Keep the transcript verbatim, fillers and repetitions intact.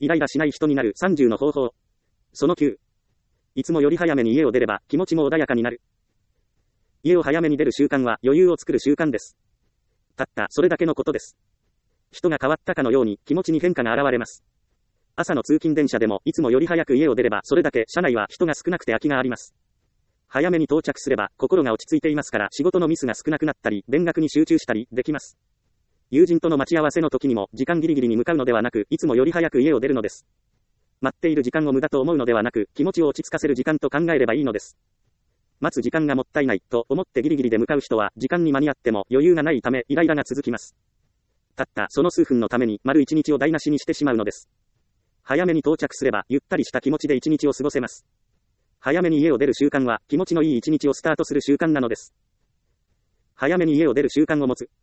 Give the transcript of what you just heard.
イライラしない人になるさんじゅうの方法。そのきゅう。いつもより早めに家を出れば気持ちも穏やかになる。家を早めに出る習慣は余裕を作る習慣です。たったそれだけのことです。人が変わったかのように気持ちに変化が現れます。朝の通勤電車でもいつもより早く家を出ればそれだけ車内は人が少なくて空きがあります。早めに到着すれば心が落ち着いていますから仕事のミスが少なくなったり勉学に集中したりできます。友人との待ち合わせの時にも時間ギリギリに向かうのではなくいつもより早く家を出るのです。待っている時間を無駄と思うのではなく気持ちを落ち着かせる時間と考えればいいのです。待つ時間がもったいないと思ってギリギリで向かう人は時間に間に合っても余裕がないためイライラが続きます。たったその数分のために丸一日を台無しにしてしまうのです。早めに到着すればゆったりした気持ちで一日を過ごせます。早めに家を出る習慣は気持ちのいい一日をスタートする習慣なのです。早めに家を出る習慣を持つ。